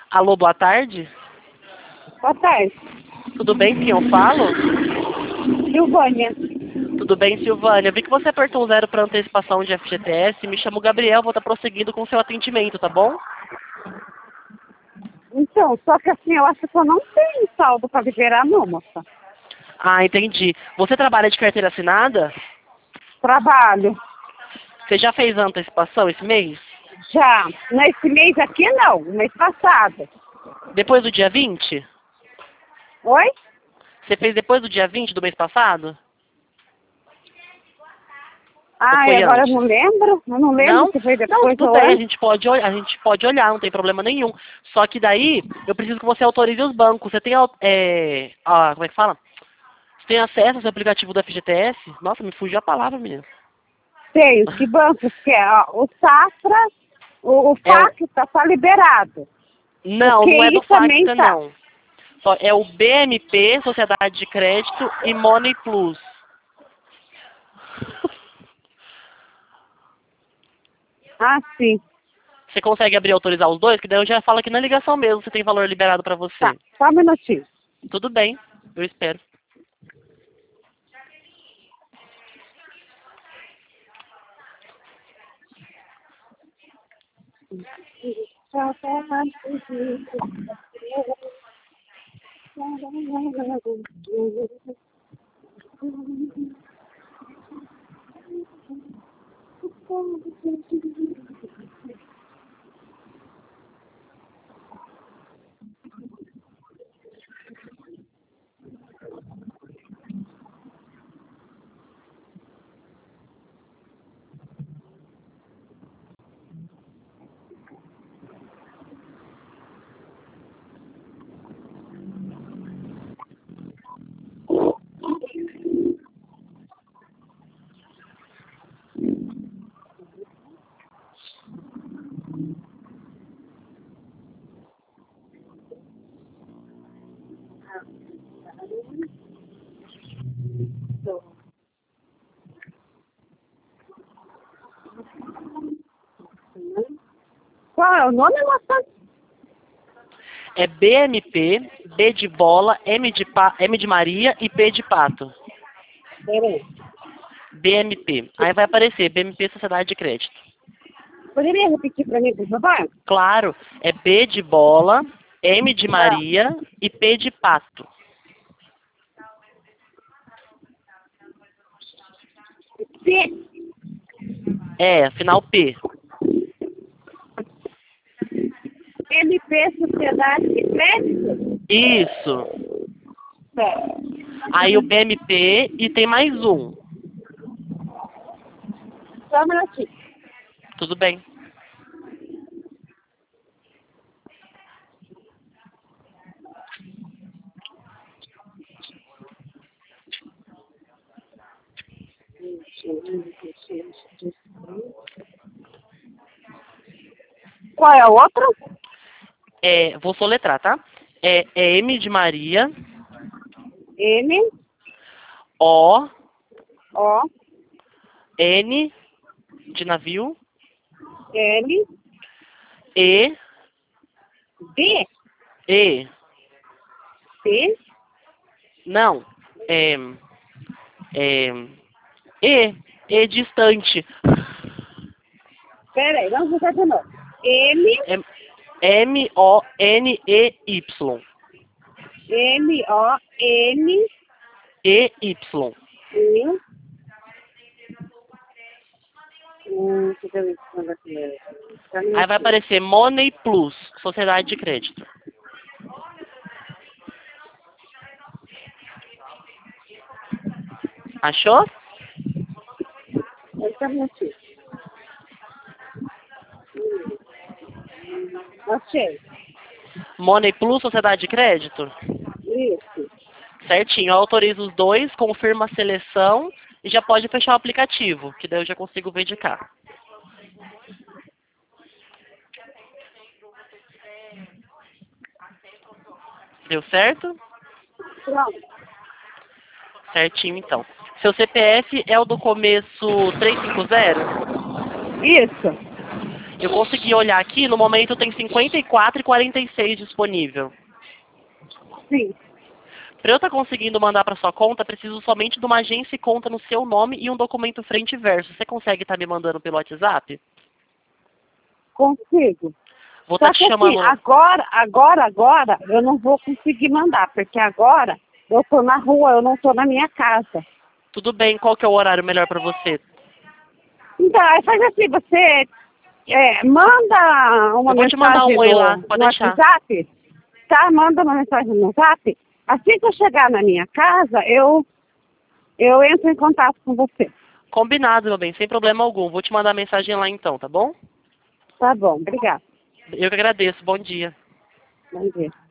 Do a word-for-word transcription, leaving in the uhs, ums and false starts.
Alô, boa tarde. Boa tarde. Tudo bem com quem eu falo? Silvânia. Tudo bem, Silvânia. Vi que você apertou um zero para antecipação de F G T S. Me chamo Gabriel, vou estar prosseguindo com o seu atendimento, tá bom? Então, só que assim, eu acho que eu não tenho saldo para liberar não, moça. Ah, entendi. Você trabalha de carteira assinada? Trabalho. Você já fez a antecipação esse mês? Já. Nesse mês aqui não, no mês passado. Depois do dia vinte? Oi? Você fez depois do dia vinte do mês passado? Ou Ah, e foi agora eu antes? não lembro. Eu não lembro Não? se foi Não, depois tudo ou bem, a antes. gente pode olhar, a gente pode olhar, não tem problema nenhum. Só que daí, eu preciso que você autorize os bancos. Você tem, au- é, a, como é que fala? Você tem acesso ao seu aplicativo do F G T S? Nossa, me fugiu a palavra, menina. Tenho. Que bancos que é? Ó, o Safra, o, o É o, FAC tá, tá liberado. O não, não é do Q I também Facta, tá. não. Só é o B M P, Sociedade de Crédito, e Money Plus. Ah, sim. Você consegue abrir e autorizar os dois? Que daí eu já falo aqui na ligação mesmo, se tem valor liberado para Tá. você. Só um minutinho. Tudo bem, eu espero. Qual é o nome, moça? É B M P, B de bola, M de, pa, M de Maria e P de pato. Peraí. B M P. Aí vai aparecer B M P Sociedade de Crédito. Poderia repetir para mim, por favor? Claro, é B de bola, M de Ah. Maria e P de pato. P. É, final P. M P Sociedade de Crédito? Isso. Certo. Aí o B M P e tem mais um. Só um minutinho. Tudo bem. Qual é a outra? É, vou soletrar, tá? É, é M de Maria, M, O, O, N de navio, L, E, D, E. P, Não. É, é, E. E distante. peraí, vamos fazer de novo. M, É M O N E Y. M, O, N, E Y. E, hum, deixa eu ver se manda primeiro. Só um Aí vai minutinho. aparecer Money Plus, Sociedade de Crédito. Achou? Só um minutinho. Achei. Money Plus, Sociedade de Crédito? Isso. Certinho. Eu autorizo os dois, confirma a seleção e já pode fechar o aplicativo, que daí eu já consigo ver de cá. Deu certo? Pronto. Certinho, então. Seu C P F é o do começo trezentos e cinquenta? Isso. Eu consegui olhar aqui, no momento tem cinquenta e quatro e quarenta e seis disponível. Sim. Para eu estar conseguindo mandar para sua conta, preciso somente de uma agência e conta no seu nome e um documento frente e verso. Você consegue estar me mandando pelo WhatsApp? Consigo. Vou Só estar te que chamando. assim, agora, agora, agora, eu não vou conseguir mandar, porque agora eu tô na rua, eu não tô na minha casa. Tudo bem, qual que é o horário melhor para você? Então, aí faz assim, você é, manda uma Eu vou te mandar mensagem um oi no, lá, pode no deixar. WhatsApp, tá? Manda uma mensagem no WhatsApp. Assim que eu chegar na minha casa, eu, eu entro em contato com você. Combinado, meu bem, sem problema algum. Vou te mandar mensagem lá então, tá bom? Tá bom, obrigada. Eu que agradeço, bom dia. Bom dia.